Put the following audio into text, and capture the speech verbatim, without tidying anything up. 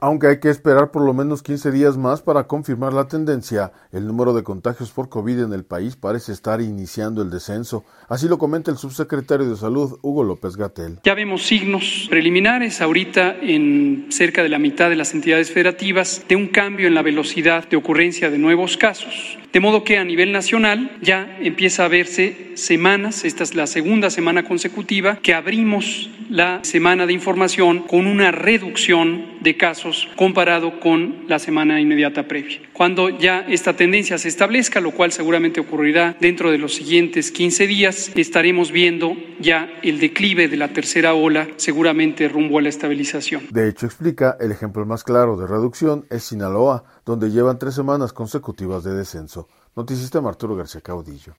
Aunque hay que esperar por lo menos quince días más para confirmar la tendencia, el número de contagios por COVID en el país parece estar iniciando el descenso. Así lo comenta el subsecretario de Salud, Hugo López-Gatell. Ya vemos signos preliminares ahorita en cerca de la mitad de las entidades federativas de un cambio en la velocidad de ocurrencia de nuevos casos. De modo que a nivel nacional ya empieza a verse semanas, esta es la segunda semana consecutiva, que abrimos la semana de información con una reducción de casos comparado con la semana inmediata previa. Cuando ya esta tendencia se establezca, lo cual seguramente ocurrirá dentro de los siguientes quince días, estaremos viendo ya el declive de la tercera ola, seguramente rumbo a la estabilización. De hecho, explica, el ejemplo más claro de reducción es Sinaloa, donde llevan tres semanas consecutivas de descenso. Noticista Arturo García Caudillo.